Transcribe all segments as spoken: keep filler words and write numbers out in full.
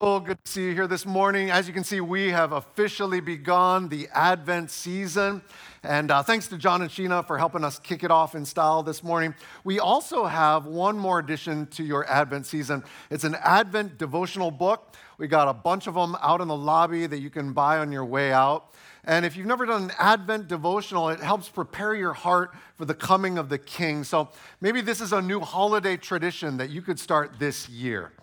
Oh, good to see you here this morning. As you can see, we have officially begun the Advent season. And uh, thanks to John and Sheena for helping us kick it off in style this morning. We also have one more addition to your Advent season. It's an Advent devotional book. We got a bunch of them out in the lobby that you can buy on your way out. And if you've never done an Advent devotional, it helps prepare your heart for the coming of the King. So maybe this is a new holiday tradition that you could start this year.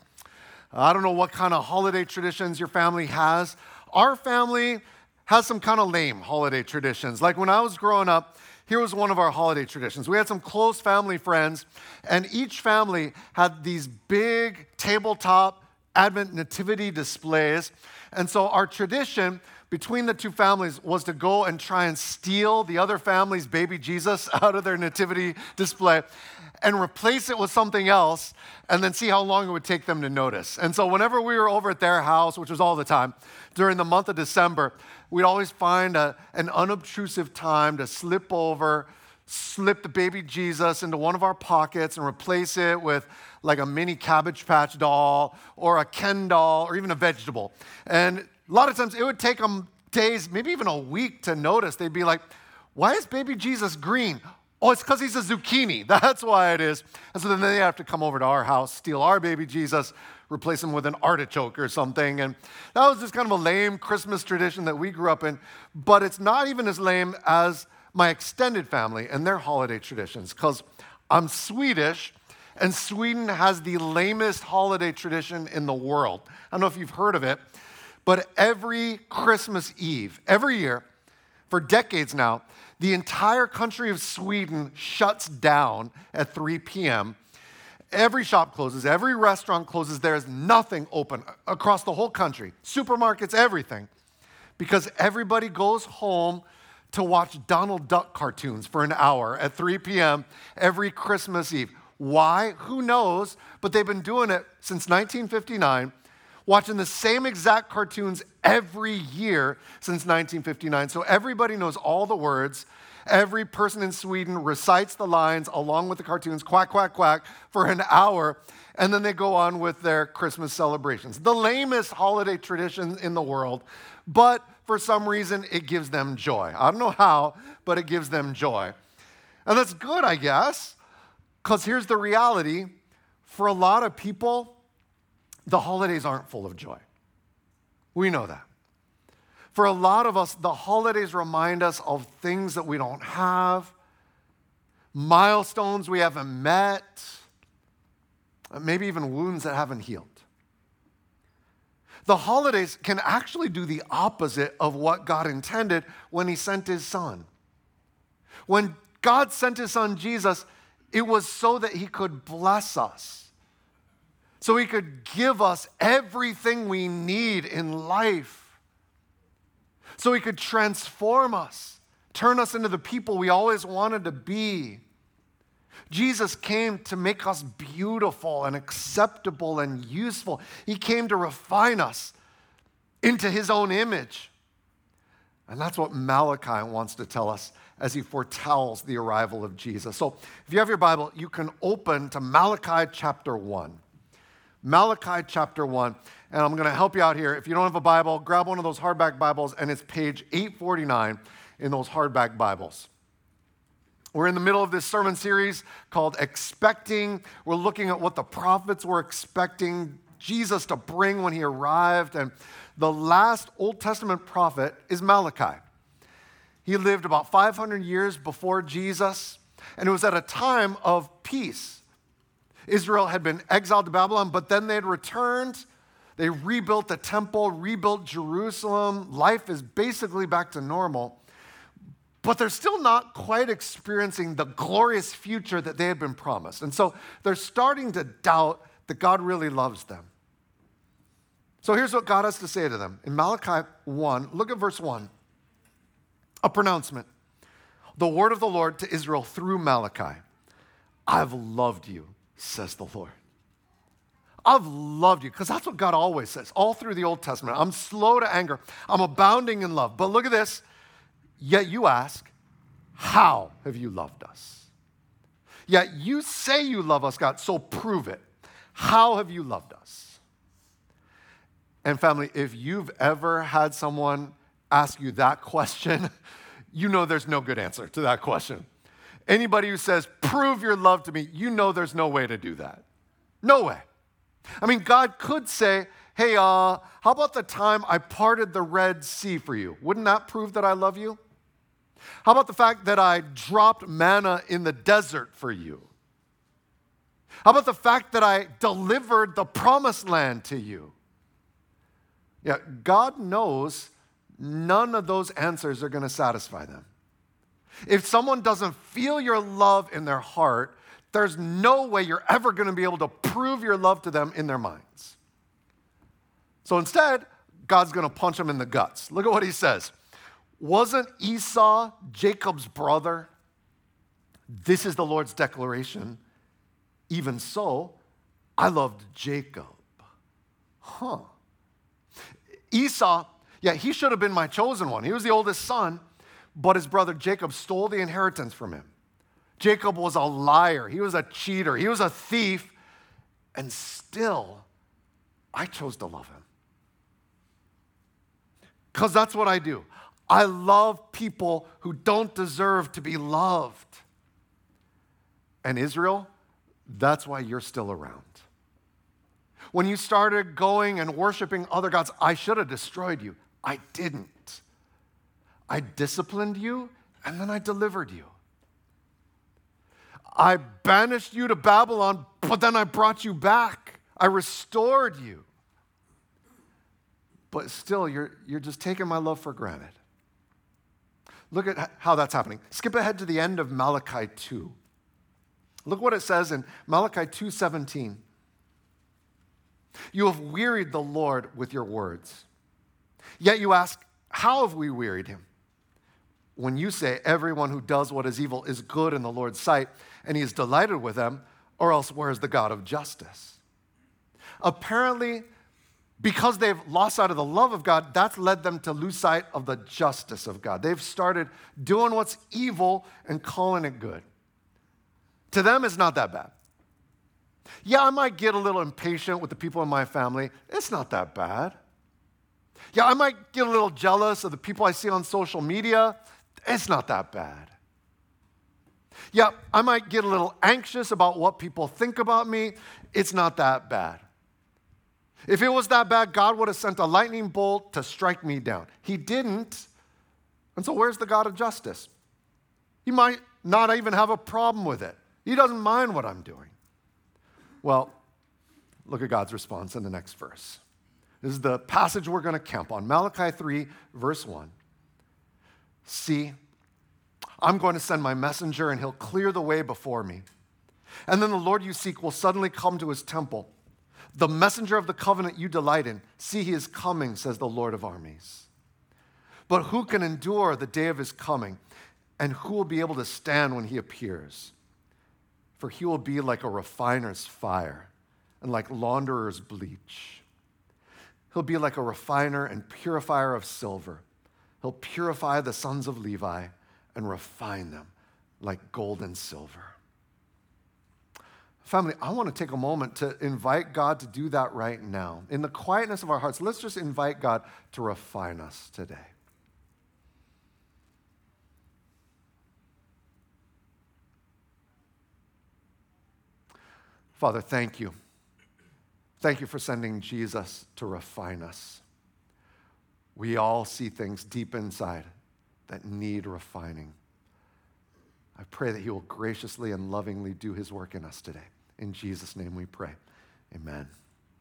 I don't know what kind of holiday traditions your family has. Our family has some kind of lame holiday traditions. Like when I was growing up, here was one of our holiday traditions. We had some close family friends, and each family had these big tabletop Advent nativity displays. And so our tradition between the two families was to go and try and steal the other family's baby Jesus out of their nativity display and replace it with something else, and then see how long it would take them to notice. And so whenever we were over at their house, which was all the time, during the month of December, we'd always find a, an unobtrusive time to slip over, slip the baby Jesus into one of our pockets and replace it with like a mini Cabbage Patch doll or a Ken doll or even a vegetable. And a lot of times it would take them days, maybe even a week to notice. They'd be like, why is baby Jesus green? Oh, it's because he's a zucchini. That's why it is. And so then they have to come over to our house, steal our baby Jesus, replace him with an artichoke or something. And that was just kind of a lame Christmas tradition that we grew up in. But it's not even as lame as my extended family and their holiday traditions, because I'm Swedish, and Sweden has the lamest holiday tradition in the world. I don't know if you've heard of it, but every Christmas Eve, every year, for decades now, the entire country of Sweden shuts down at three p.m. Every shop closes, every restaurant closes. There is nothing open across the whole country, supermarkets, everything, because everybody goes home to watch Donald Duck cartoons for an hour at three p.m. every Christmas Eve. Why? Who knows? But they've been doing it since nineteen fifty-nine, watching the same exact cartoons every year since nineteen fifty-nine. So everybody knows all the words. Every person in Sweden recites the lines along with the cartoons, quack, quack, quack, for an hour, and then they go on with their Christmas celebrations. The lamest holiday tradition in the world, but for some reason it gives them joy. I don't know how, but it gives them joy. And that's good, I guess, because here's the reality. For a lot of people, the holidays aren't full of joy. We know that. For a lot of us, the holidays remind us of things that we don't have, milestones we haven't met, maybe even wounds that haven't healed. The holidays can actually do the opposite of what God intended when he sent his son. When God sent his son Jesus, it was so that he could bless us, so he could give us everything we need in life, so he could transform us, turn us into the people we always wanted to be. Jesus came to make us beautiful and acceptable and useful. He came to refine us into his own image. And that's what Malachi wants to tell us as he foretells the arrival of Jesus. So if you have your Bible, you can open to Malachi chapter one. Malachi chapter one. And I'm going to help you out here. If you don't have a Bible, grab one of those hardback Bibles, and it's page eight forty-nine in those hardback Bibles. We're in the middle of this sermon series called Expecting. We're looking at what the prophets were expecting Jesus to bring when he arrived. And the last Old Testament prophet is Malachi. He lived about five hundred years before Jesus, and it was at a time of peace. Israel had been exiled to Babylon, but then they had returned. They rebuilt the temple, rebuilt Jerusalem. Life is basically back to normal. But they're still not quite experiencing the glorious future that they had been promised. And so they're starting to doubt that God really loves them. So here's what God has to say to them. In Malachi one, look at verse one. A pronouncement. The word of the Lord to Israel through Malachi. I've loved you, says the Lord. I've loved you, because that's what God always says, all through the Old Testament. I'm slow to anger. I'm abounding in love. But look at this. Yet you ask, how have you loved us? Yet you say you love us, God, so prove it. How have you loved us? And family, if you've ever had someone ask you that question, you know there's no good answer to that question. Anybody who says, prove your love to me, you know there's no way to do that. No way. I mean, God could say, hey, uh, how about the time I parted the Red Sea for you? Wouldn't that prove that I love you? How about the fact that I dropped manna in the desert for you? How about the fact that I delivered the promised land to you? Yeah, God knows none of those answers are going to satisfy them. If someone doesn't feel your love in their heart, there's no way you're ever going to be able to prove your love to them in their minds. So instead, God's going to punch them in the guts. Look at what he says. Wasn't Esau Jacob's brother? This is the Lord's declaration. Even so, I loved Jacob. Huh. Esau, yeah, he should have been my chosen one. He was the oldest son, but his brother Jacob stole the inheritance from him. Jacob was a liar. He was a cheater. He was a thief. And still, I chose to love him. Because that's what I do. I love people who don't deserve to be loved. And Israel, that's why you're still around. When you started going and worshiping other gods, I should have destroyed you. I didn't. I disciplined you, and then I delivered you. I banished you to Babylon, but then I brought you back. I restored you. But still, you're, you're just taking my love for granted. Look at how that's happening. Skip ahead to the end of Malachi two. Look what it says in Malachi two seventeen. You have wearied the Lord with your words. Yet you ask, how have we wearied him? When you say everyone who does what is evil is good in the Lord's sight, and he is delighted with them, or else where is the God of justice? Apparently, because they've lost sight of the love of God, that's led them to lose sight of the justice of God. They've started doing what's evil and calling it good. To them, it's not that bad. Yeah, I might get a little impatient with the people in my family. It's not that bad. Yeah, I might get a little jealous of the people I see on social media. It's not that bad. Yeah, I might get a little anxious about what people think about me. It's not that bad. If it was that bad, God would have sent a lightning bolt to strike me down. He didn't. And so where's the God of justice? He might not even have a problem with it. He doesn't mind what I'm doing. Well, look at God's response in the next verse. This is the passage we're going to camp on. Malachi three, verse one. See, I'm going to send my messenger, and he'll clear the way before me. And then the Lord you seek will suddenly come to his temple. The messenger of the covenant you delight in. See, he is coming, says the Lord of armies. But who can endure the day of his coming? And who will be able to stand when he appears? For he will be like a refiner's fire and like launderer's bleach. He'll be like a refiner and purifier of silver. He'll purify the sons of Levi and refine them like gold and silver. Family, I want to take a moment to invite God to do that right now. In the quietness of our hearts, let's just invite God to refine us today. Father, thank you. Thank you for sending Jesus to refine us. We all see things deep inside that need refining. I pray that he will graciously and lovingly do his work in us today. In Jesus' name we pray. Amen.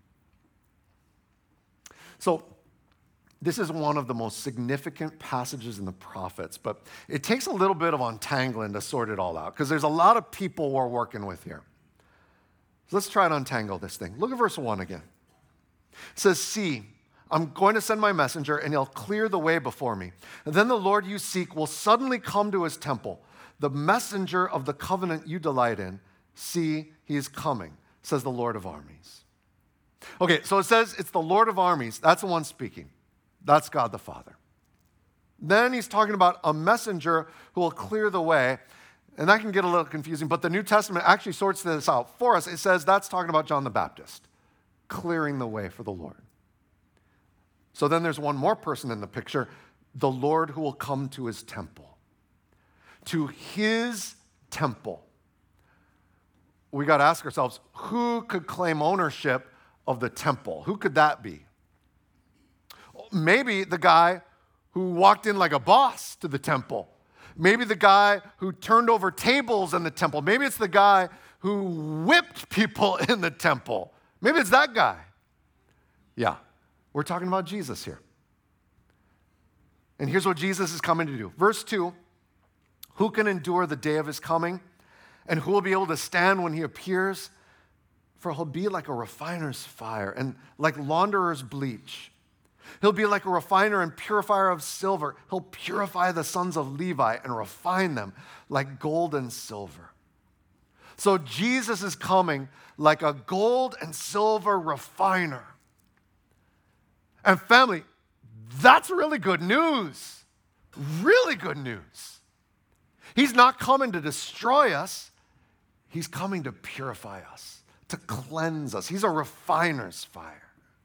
So, this is one of the most significant passages in the prophets, but it takes a little bit of untangling to sort it all out because there's a lot of people we're working with here. So let's try to untangle this thing. Look at verse one again. It says, see, I'm going to send my messenger, and he'll clear the way before me. And then the Lord you seek will suddenly come to his temple. The messenger of the covenant you delight in. See, he is coming, says the Lord of armies. Okay, so it says it's the Lord of armies. That's the one speaking. That's God the Father. Then he's talking about a messenger who will clear the way. And that can get a little confusing, but the New Testament actually sorts this out for us. It says that's talking about John the Baptist, clearing the way for the Lord. So then there's one more person in the picture, the Lord who will come to his temple. To his temple. We got to ask ourselves, who could claim ownership of the temple? Who could that be? Maybe the guy who walked in like a boss to the temple. Maybe the guy who turned over tables in the temple. Maybe it's the guy who whipped people in the temple. Maybe it's that guy. Yeah, we're talking about Jesus here. And here's what Jesus is coming to do. Verse two, who can endure the day of his coming? And who will be able to stand when he appears? For he'll be like a refiner's fire and like launderer's bleach. He'll be like a refiner and purifier of silver. He'll purify the sons of Levi and refine them like gold and silver. So Jesus is coming like a gold and silver refiner. And family, that's really good news. Really good news. He's not coming to destroy us. He's coming to purify us, to cleanse us. He's a refiner's fire.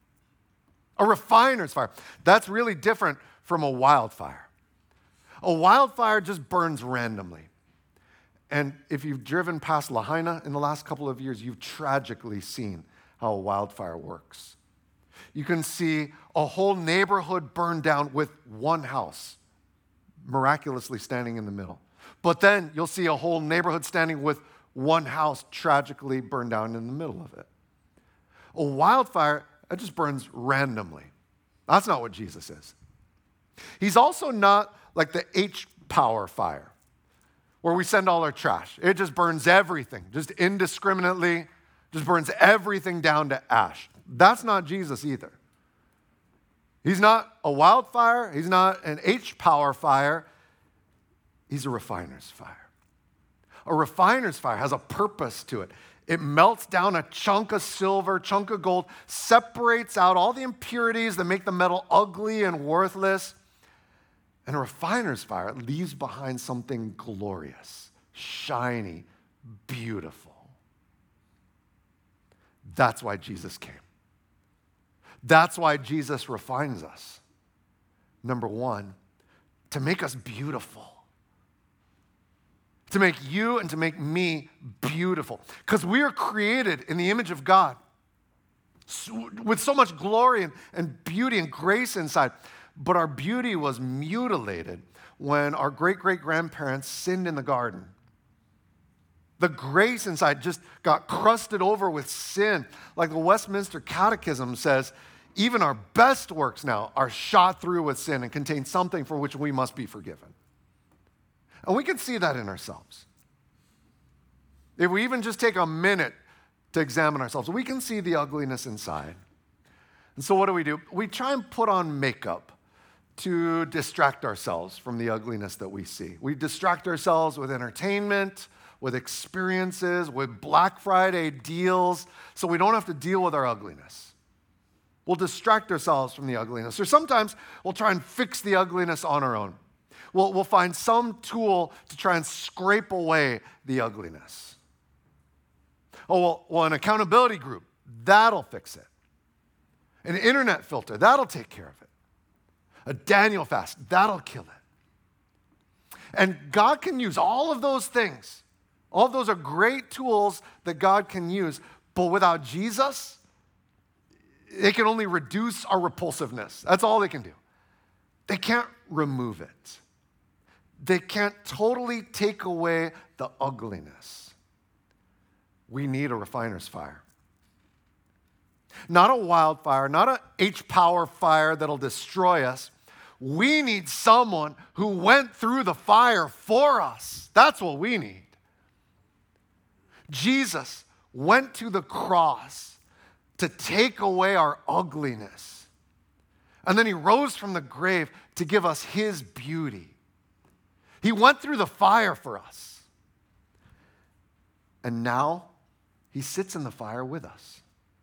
A refiner's fire. That's really different from a wildfire. A wildfire just burns randomly. And if you've driven past Lahaina in the last couple of years, you've tragically seen how a wildfire works. You can see a whole neighborhood burned down with one house miraculously standing in the middle. But then you'll see a whole neighborhood standing with one house tragically burned down in the middle of it. A wildfire, it just burns randomly. That's not what Jesus is. He's also not like the H-Power fire, where we send all our trash. It just burns everything, just indiscriminately, just burns everything down to ash. That's not Jesus either. He's not a wildfire. He's not an H-Power fire. He's a refiner's fire. A refiner's fire has a purpose to it. It melts down a chunk of silver, chunk of gold, separates out all the impurities that make the metal ugly and worthless. And a refiner's fire leaves behind something glorious, shiny, beautiful. That's why Jesus came. That's why Jesus refines us. Number one, to make us beautiful. To make you and to make me beautiful. Because we are created in the image of God with so much glory and, and beauty and grace inside. But our beauty was mutilated when our great-great-grandparents sinned in the garden. The grace inside just got crusted over with sin. Like the Westminster Catechism says, even our best works now are shot through with sin and contain something for which we must be forgiven. And we can see that in ourselves. If we even just take a minute to examine ourselves, we can see the ugliness inside. And so what do we do? We try and put on makeup to distract ourselves from the ugliness that we see. We distract ourselves with entertainment, with experiences, with Black Friday deals, so we don't have to deal with our ugliness. We'll distract ourselves from the ugliness. Or sometimes we'll try and fix the ugliness on our own. We'll, we'll find some tool to try and scrape away the ugliness. Oh, well, well, an accountability group, that'll fix it. An internet filter, that'll take care of it. A Daniel fast, that'll kill it. And God can use all of those things. All of those are great tools that God can use. But without Jesus, they can only reduce our repulsiveness. That's all they can do. They can't remove it. They can't totally take away the ugliness. We need a refiner's fire. Not a wildfire, not an H-Power fire that'll destroy us. We need someone who went through the fire for us. That's what we need. Jesus went to the cross to take away our ugliness. And then he rose from the grave to give us his beauty. He went through the fire for us. And now he sits in the fire with us.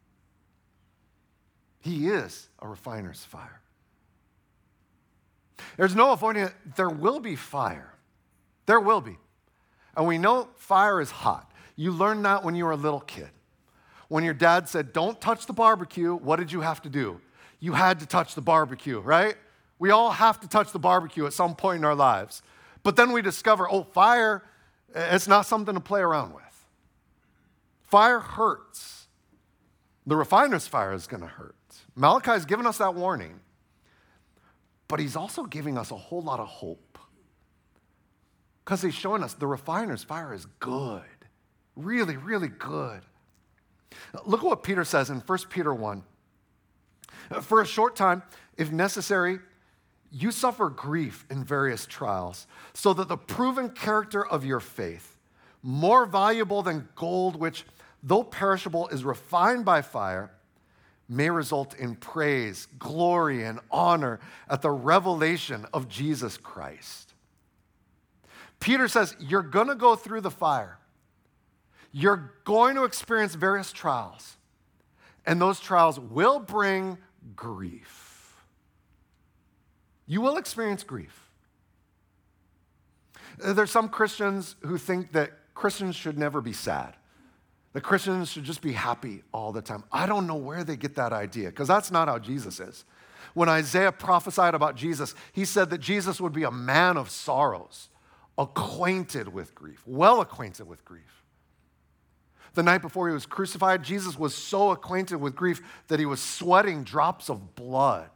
He is a refiner's fire. There's no avoiding it. There will be fire. There will be. And we know fire is hot. You learned that when you were a little kid. When your dad said, don't touch the barbecue, what did you have to do? you had to touch the barbecue, right? We all have to touch the barbecue at some point in our lives. But then we discover, oh, fire, it's not something to play around with. Fire hurts. The refiner's fire is going to hurt. Malachi's given us that warning. But he's also giving us a whole lot of hope. Because he's showing us the refiner's fire is good. Really, really good. Look at what Peter says in First Peter one. For a short time, if necessary, you suffer grief in various trials, so that the proven character of your faith, more valuable than gold, which, though perishable, is refined by fire, may result in praise, glory, and honor at the revelation of Jesus Christ. Peter says, you're going to go through the fire. You're going to experience various trials, and those trials will bring grief. You will experience grief. There's some Christians who think that Christians should never be sad. That Christians should just be happy all the time. I don't know where they get that idea, because that's not how Jesus is. When Isaiah prophesied about Jesus, he said that Jesus would be a man of sorrows, acquainted with grief, well acquainted with grief. The night before he was crucified, Jesus was so acquainted with grief that he was sweating drops of blood.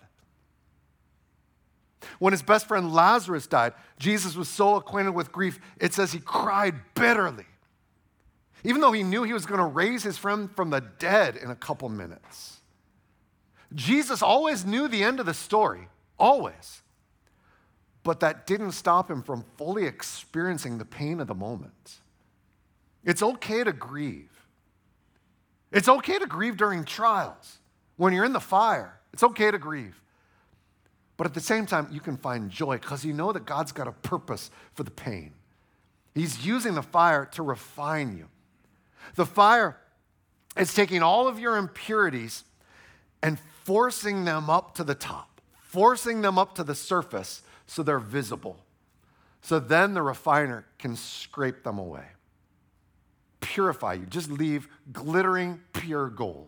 When his best friend Lazarus died, Jesus was so acquainted with grief, it says he cried bitterly, even though he knew he was going to raise his friend from the dead in a couple minutes. Jesus always knew the end of the story, always. But that didn't stop him from fully experiencing the pain of the moment. It's okay to grieve. It's okay to grieve during trials. When you're in the fire, it's okay to grieve. But at the same time, you can find joy because you know that God's got a purpose for the pain. He's using the fire to refine you. The fire is taking all of your impurities and forcing them up to the top, forcing them up to the surface so they're visible. So then the refiner can scrape them away, purify you, just leave glittering pure gold.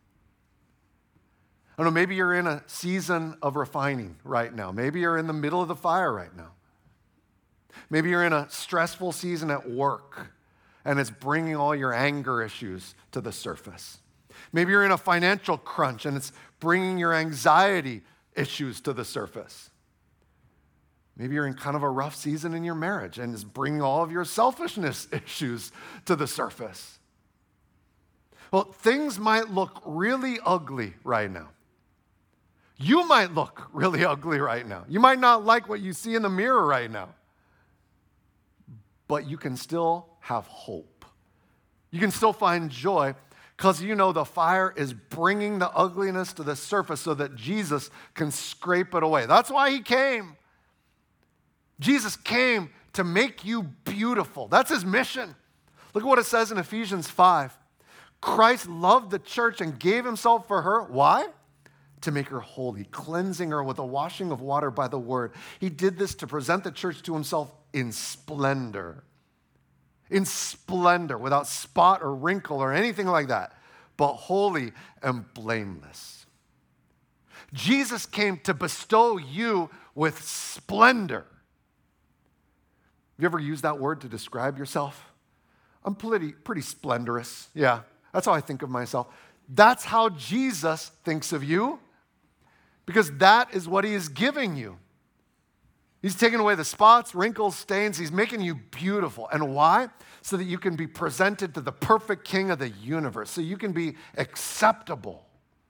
I don't know, maybe you're in a season of refining right now. Maybe you're in the middle of the fire right now. Maybe you're in a stressful season at work, and it's bringing all your anger issues to the surface. Maybe you're in a financial crunch, and it's bringing your anxiety issues to the surface. Maybe you're in kind of a rough season in your marriage, and it's bringing all of your selfishness issues to the surface. Well, things might look really ugly right now. You might look really ugly right now. You might not like what you see in the mirror right now. But you can still have hope. You can still find joy because you know the fire is bringing the ugliness to the surface so that Jesus can scrape it away. That's why he came. Jesus came to make you beautiful. That's his mission. Look at what it says in Ephesians five. Christ loved the church and gave himself for her. Why? To make her holy, cleansing her with a washing of water by the word. He did this to present the church to himself in splendor. In splendor, without spot or wrinkle or anything like that, but holy and blameless. Jesus came to bestow you with splendor. Have you ever used that word to describe yourself? I'm pretty, pretty splendorous. Yeah, that's how I think of myself. That's how Jesus thinks of you, because that is what he is giving you. He's taking away the spots, wrinkles, stains. He's making you beautiful. And why? So that you can be presented to the perfect king of the universe, so you can be acceptable.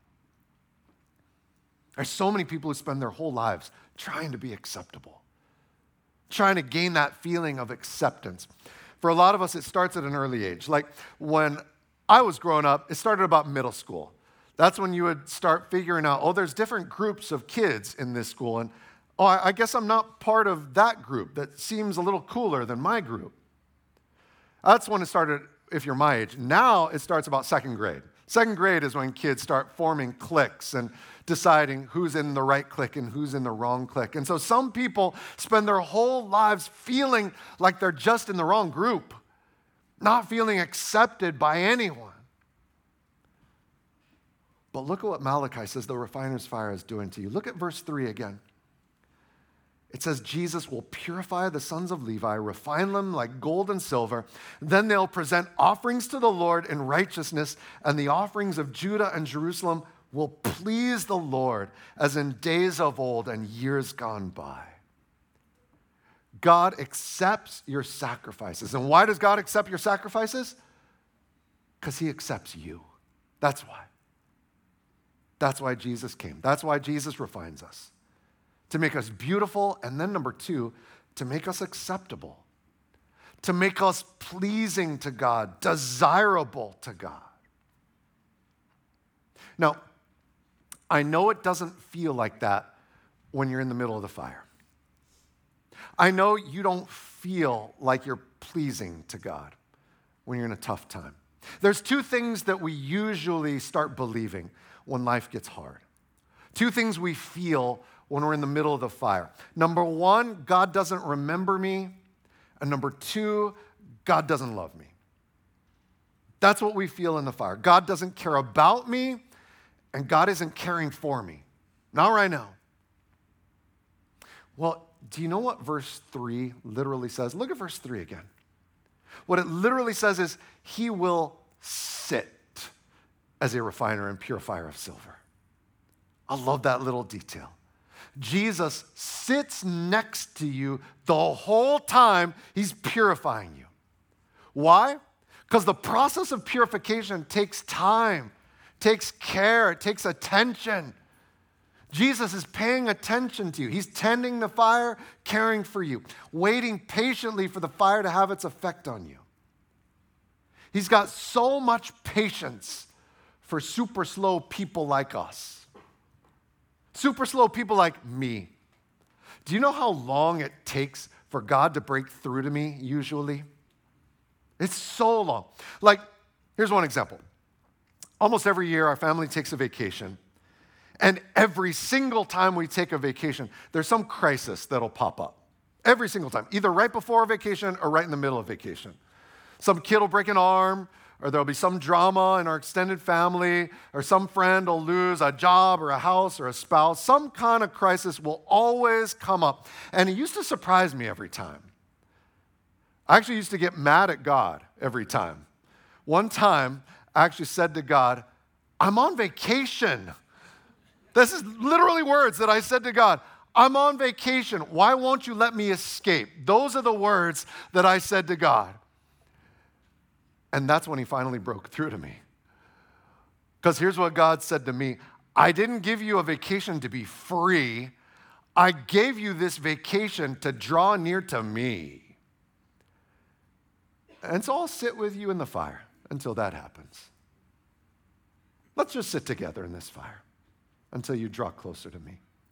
There's so many people who spend their whole lives trying to be acceptable, trying to gain that feeling of acceptance. For a lot of us, it starts at an early age. Like when I was growing up, it started about middle school. That's when you would start figuring out, oh, there's different groups of kids in this school, and oh, I guess I'm not part of that group that seems a little cooler than my group. That's when it started, if you're my age. Now it starts about second grade. Second grade is when kids start forming cliques and deciding who's in the right clique and who's in the wrong clique. And so some people spend their whole lives feeling like they're just in the wrong group, not feeling accepted by anyone. But look at what Malachi says the refiner's fire is doing to you. Look at verse three again. It says, Jesus will purify the sons of Levi, refine them like gold and silver. Then they'll present offerings to the Lord in righteousness, and the offerings of Judah and Jerusalem will please the Lord as in days of old and years gone by. God accepts your sacrifices. And why does God accept your sacrifices? Because he accepts you. That's why. That's why Jesus came. That's why Jesus refines us. To make us beautiful, and then number two, to make us acceptable, to make us pleasing to God, desirable to God. Now, I know it doesn't feel like that when you're in the middle of the fire. I know you don't feel like you're pleasing to God when you're in a tough time. There's two things that we usually start believing when life gets hard. Two things we feel when we're in the middle of the fire. Number one, God doesn't remember me. And number two, God doesn't love me. That's what we feel in the fire. God doesn't care about me, and God isn't caring for me. Not right now. Well, do you know what verse three literally says? Look at verse three again. What it literally says is, he will sit as a refiner and purifier of silver. I love that little detail. Jesus sits next to you the whole time he's purifying you. Why? Because the process of purification takes time, takes care, it takes attention. Jesus is paying attention to you. He's tending the fire, caring for you, waiting patiently for the fire to have its effect on you. He's got so much patience for super slow people like us. Super slow people like me. Do you know how long it takes for God to break through to me usually? It's so long. Like, here's one example. Almost every year, our family takes a vacation. And every single time we take a vacation, there's some crisis that'll pop up. Every single time, either right before a vacation or right in the middle of vacation. Some kid will break an arm, or there'll be some drama in our extended family, or some friend will lose a job or a house or a spouse. Some kind of crisis will always come up. And it used to surprise me every time. I actually used to get mad at God every time. One time, I actually said to God, I'm on vacation. This is literally words that I said to God. I'm on vacation. Why won't you let me escape? Those are the words that I said to God. And that's when he finally broke through to me. Because here's what God said to me. I didn't give you a vacation to be free. I gave you this vacation to draw near to me. And so I'll sit with you in the fire until that happens. Let's just sit together in this fire until you draw closer to me.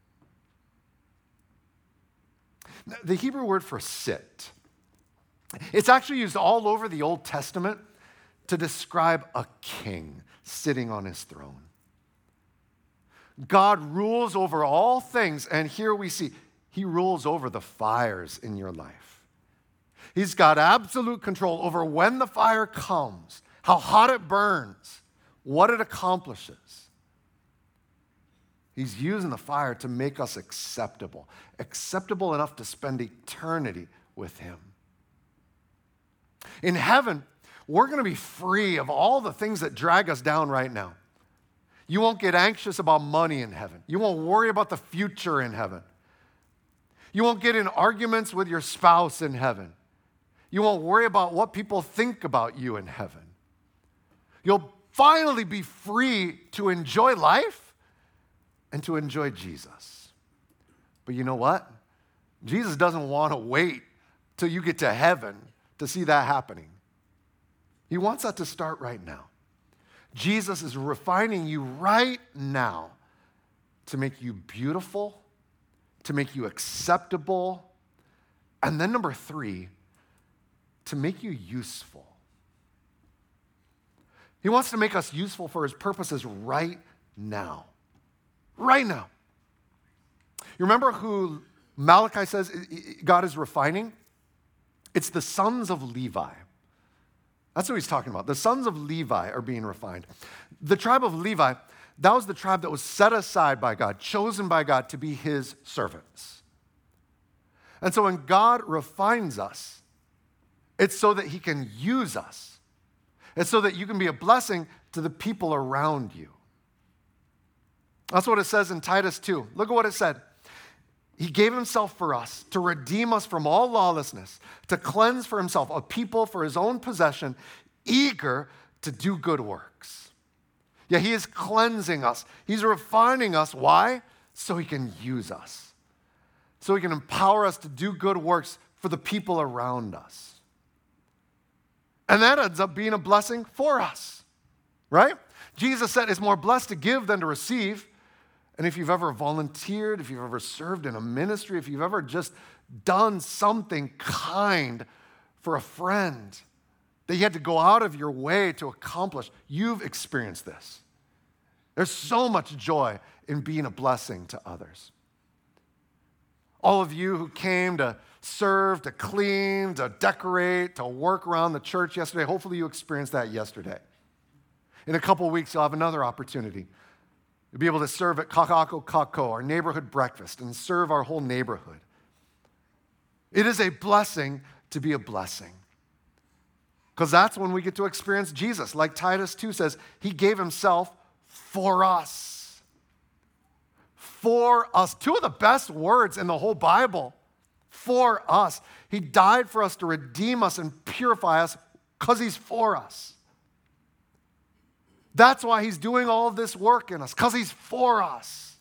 The Hebrew word for sit, it's actually used all over the Old Testament to describe a king sitting on his throne. God rules over all things, and here we see he rules over the fires in your life. He's got absolute control over when the fire comes, how hot it burns, what it accomplishes. He's using the fire to make us acceptable, acceptable enough to spend eternity with him. In heaven, we're going to be free of all the things that drag us down right now. You won't get anxious about money in heaven. You won't worry about the future in heaven. You won't get in arguments with your spouse in heaven. You won't worry about what people think about you in heaven. You'll finally be free to enjoy life and to enjoy Jesus. But you know what? Jesus doesn't want to wait till you get to heaven to see that happening. He wants that to start right now. Jesus is refining you right now to make you beautiful, to make you acceptable, and then number three, to make you useful. He wants to make us useful for his purposes right now. Right now. You remember who Malachi says God is refining? It's the sons of Levi. That's what he's talking about. The sons of Levi are being refined. The tribe of Levi, That was the tribe that was set aside by God, chosen by God to be his servants. And so when God refines us, it's so that he can use us. It's so that you can be a blessing to the people around you. That's what it says in Titus two. Look at what it said. He gave himself for us to redeem us from all lawlessness, to cleanse for himself a people for his own possession, eager to do good works. Yeah, he is cleansing us. He's refining us. Why? So he can use us. So he can empower us to do good works for the people around us. And that ends up being a blessing for us, right? Jesus said it's more blessed to give than to receive. And if you've ever volunteered, if you've ever served in a ministry, if you've ever just done something kind for a friend that you had to go out of your way to accomplish, you've experienced this. There's so much joy in being a blessing to others. All of you who came to serve, to clean, to decorate, to work around the church yesterday, hopefully you experienced that yesterday. In a couple of weeks, you'll have another opportunity. You'll be able to serve at Kakako Kako, our neighborhood breakfast, and serve our whole neighborhood. It is a blessing to be a blessing. Because that's when we get to experience Jesus. Like Titus two says, he gave himself for us. For us. Two of the best words in the whole Bible. For us. He died for us to redeem us and purify us because he's for us. That's why he's doing all of this work in us, because he's for us.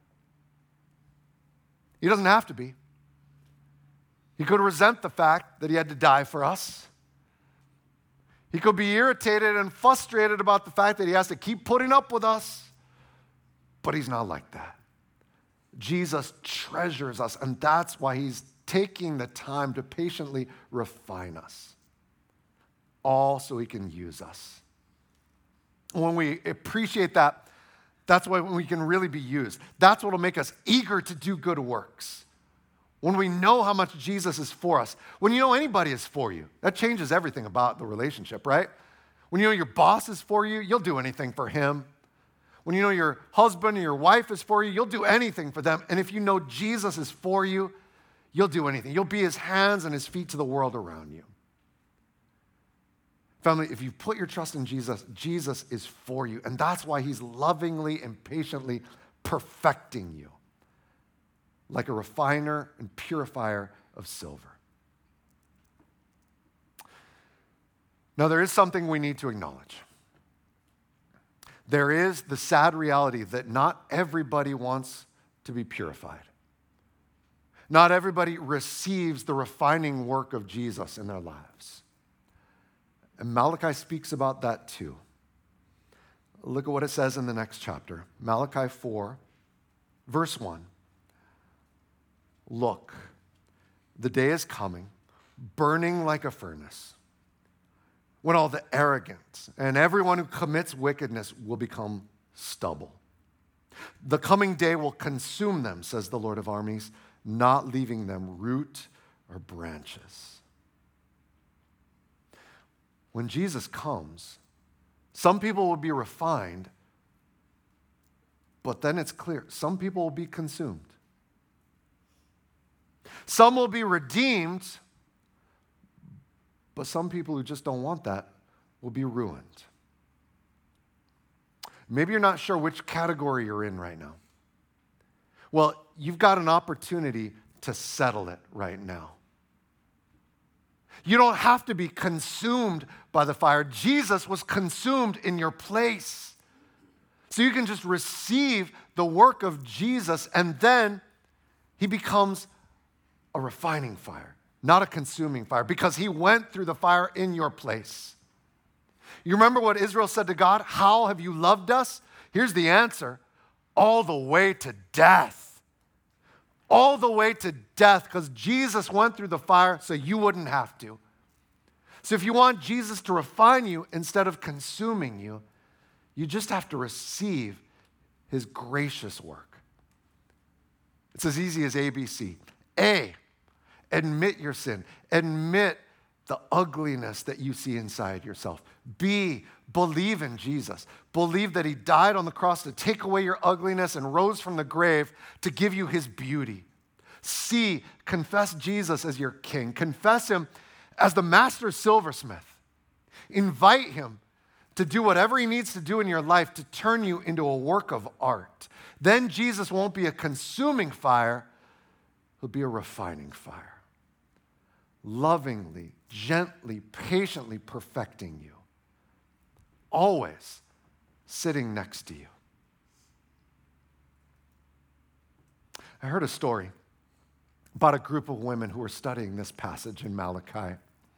He doesn't have to be. He could resent the fact that he had to die for us. He could be irritated and frustrated about the fact that he has to keep putting up with us. But he's not like that. Jesus treasures us, and that's why he's taking the time to patiently refine us, all so he can use us. When we appreciate that, that's why we can really be used. That's what will make us eager to do good works. When we know how much Jesus is for us, when you know anybody is for you, that changes everything about the relationship, right? When you know your boss is for you, you'll do anything for him. When you know your husband or your wife is for you, you'll do anything for them. And if you know Jesus is for you, you'll do anything. You'll be his hands and his feet to the world around you. Family, if you put your trust in Jesus, Jesus is for you. And that's why he's lovingly and patiently perfecting you like a refiner and purifier of silver. Now, there is something we need to acknowledge. There is the sad reality that not everybody wants to be purified. Not everybody receives the refining work of Jesus in their lives. And Malachi speaks about that too. Look at what it says in the next chapter. Malachi four, verse one. Look, the day is coming, burning like a furnace, when all the arrogant and everyone who commits wickedness will become stubble. The coming day will consume them, says the Lord of armies, not leaving them root or branches. When Jesus comes, some people will be refined, but then it's clear, some people will be consumed. Some will be redeemed, but some people who just don't want that will be ruined. Maybe you're not sure which category you're in right now. Well, you've got an opportunity to settle it right now. You don't have to be consumed by the fire. Jesus was consumed in your place. So you can just receive the work of Jesus, and then he becomes a refining fire, not a consuming fire, because he went through the fire in your place. You remember what Israel said to God? How have you loved us? Here's the answer. All the way to death. All the way to death, because Jesus went through the fire so you wouldn't have to. So if you want Jesus to refine you instead of consuming you, you just have to receive his gracious work. It's as easy as A B C. A, admit your sin. Admit the ugliness that you see inside yourself. B, believe in Jesus. Believe that he died on the cross to take away your ugliness and rose from the grave to give you his beauty. C, confess Jesus as your king. Confess him as the master silversmith. Invite him to do whatever he needs to do in your life to turn you into a work of art. Then Jesus won't be a consuming fire, he'll be a refining fire. Lovingly, gently, patiently perfecting you. Always sitting next to you. I heard a story about a group of women who were studying this passage in Malachi.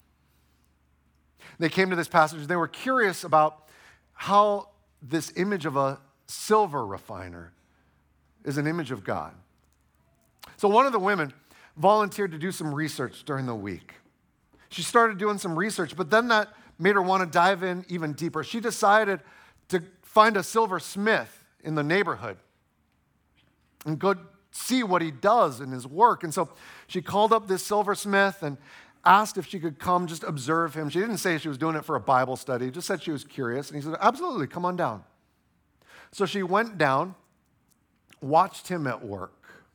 They came to this passage and they were curious about how this image of a silver refiner is an image of God. So one of the women volunteered to do some research during the week. She started doing some research, but then that made her want to dive in even deeper. She decided to find a silversmith in the neighborhood and go see what he does in his work. And so she called up this silversmith and asked if she could come just observe him. She didn't say she was doing it for a Bible study, just said she was curious. And he said, absolutely, come on down. So she went down, watched him at work,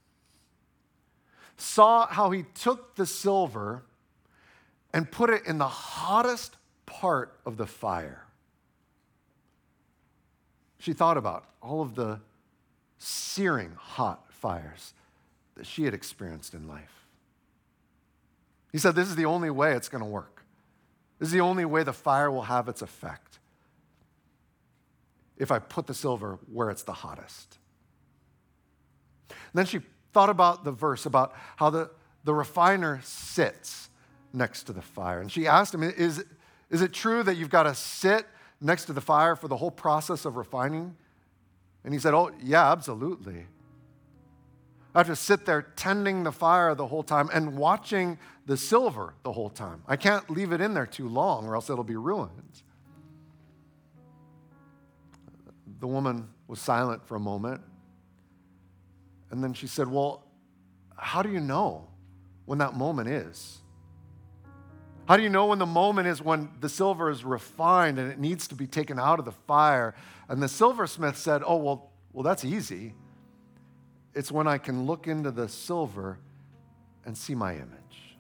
saw how he took the silver and put it in the hottest part of the fire. She thought about all of the searing hot fires that she had experienced in life. He said, this is the only way it's going to work. This is the only way the fire will have its effect if I put the silver where it's the hottest. And then she thought about the verse about how the, the refiner sits next to the fire. And she asked him, is, is it true that you've got to sit next to the fire for the whole process of refining? And he said, oh, yeah, absolutely. I have to sit there tending the fire the whole time and watching the silver the whole time. I can't leave it in there too long or else it'll be ruined. The woman was silent for a moment. And then she said, well, how do you know when that moment is? How do you know when the moment is when the silver is refined and it needs to be taken out of the fire? And the silversmith said, oh, well, well, that's easy. It's when I can look into the silver and see my image.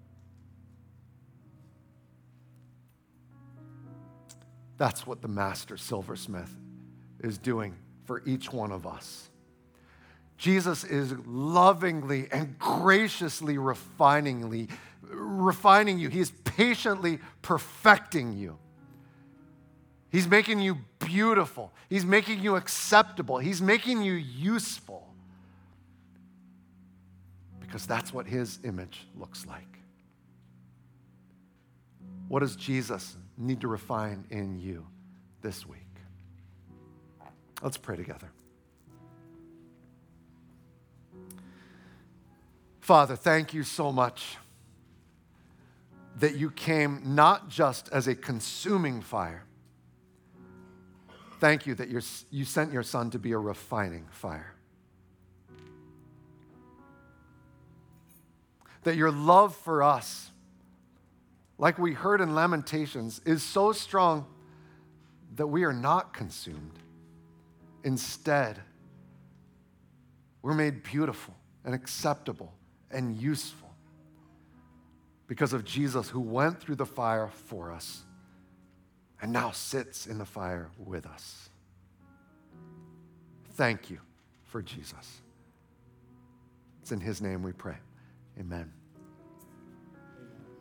That's what the master silversmith is doing for each one of us. Jesus is lovingly and graciously refiningly, refining you. He's patiently perfecting you. He's making you beautiful. He's making you acceptable. He's making you useful. Because that's what his image looks like. What does Jesus need to refine in you this week? Let's pray together. Father, thank you so much that you came not just as a consuming fire. Thank you that you're, you sent your son to be a refining fire. That your love for us, like we heard in Lamentations, is so strong that we are not consumed. Instead, we're made beautiful and acceptable and useful because of Jesus, who went through the fire for us and now sits in the fire with us. Thank you for Jesus. It's in his name we pray. Amen.